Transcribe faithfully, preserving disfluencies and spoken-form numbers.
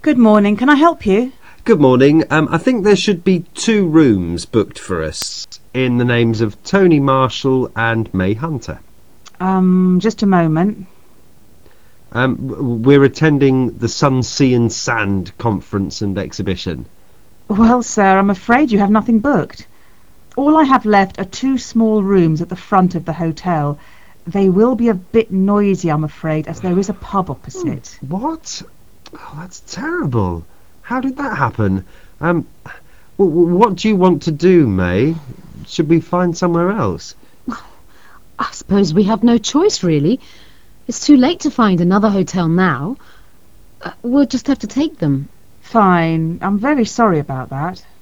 Good morning. Can I help you? Good morning. Um, I think there should be two rooms booked for us in the names of Tony Marshall and May Hunter. Um, just a moment. Um, we're attending the Sun, Sea and Sand conference and exhibition. Well, sir, I'm afraid you have nothing booked. All I have left are two small rooms at the front of the hotel. They will be a bit noisy, I'm afraid, as there is a pub opposite. What? Oh, that's terrible. How did that happen? Um, w- w- what do you want to do, May? Should we find somewhere else? I suppose we have no choice, really. It's too late to find another hotel now. Uh, we'll just have to take them. Fine. I'm very sorry about that.